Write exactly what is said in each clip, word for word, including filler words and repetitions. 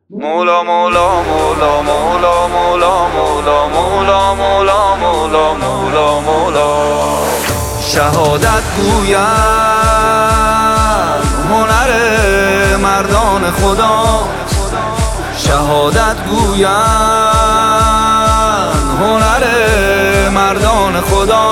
مولا مولا مولا مولا مولا مولا مولا مولا مولا مولا مولا شهادت گویند هنر مردان خدا، شهادت گویند هنر مردان خدا،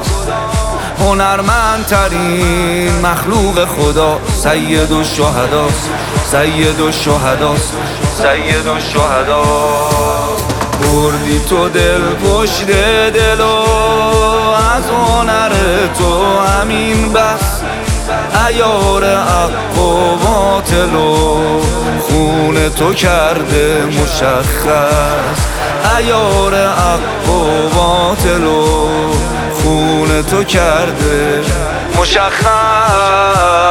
هنرمندترین مخلوق خدا سید الشهدا، سید الشهدا، سید الشهدا. بردی تو دل پشت دل و از هنر تو همین بس، عیار حق و باطل و خون تو کرده مشخص، عیار حق و باطل و خون تو کرده مشخص.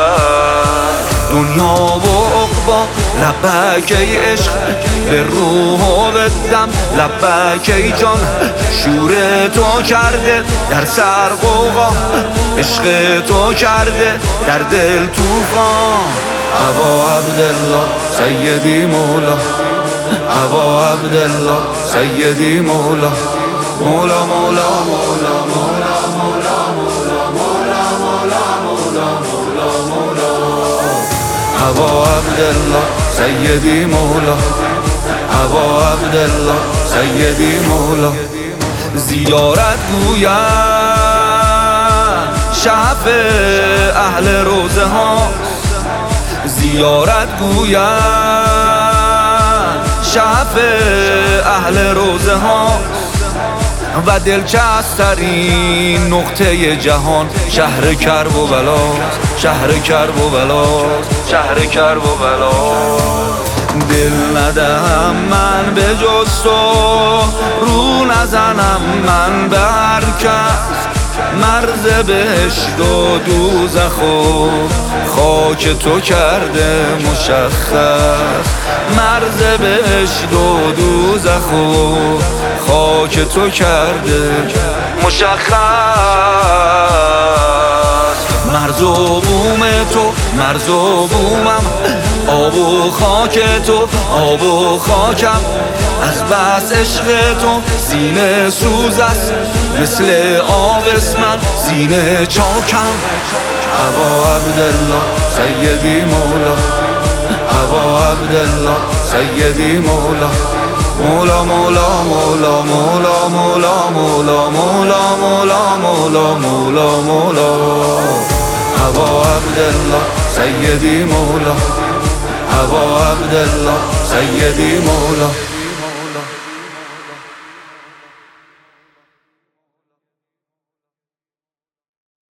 دنیا و عقبا لبک ای عشق، به روح و به دم لبک ای جان، شور تو کرده در سر غوغا، عشق تو کرده در دل طوفان. ابا عبدالله سیدی مولا، ابا عبدالله سیدی مولا، مولا مولا مولا مولا مولا مولا مولا مولا مولا مولا مولا. ابا عبدالله سیدی مولا، ابا عبدالله سیدی مولا. زیارت گویند شعف اهل روزه ها، زیارت گویند شعف اهل روزه ها، و دلچسب‌ترین نقطه جهان شهر کرب و بلا، شهر کرب و بلا، شهر کرب و بلا. دل ندهم من به جز تو، رو نزنم من به هر کس، مرز بهشت و دوزخ و خاک تو کرده مشخص، مرز بهشت و دوزخ و خاک تو کرده مشخص. مرز و بوم تو مرز و بومم، آب و خاک تو آب و خاکم، از بس عشق تو سینه سوز است، مثل آبس من سینه چاکم. ابا عبدالله سیدی مولا، ابا عبدالله سیدی مولا، مولا مولا مولا مولا مولا مولا مولا مولا مولا مولا مولا. ابا عبدالله سیدی مولا، ابا عبدالله سیدی مولا.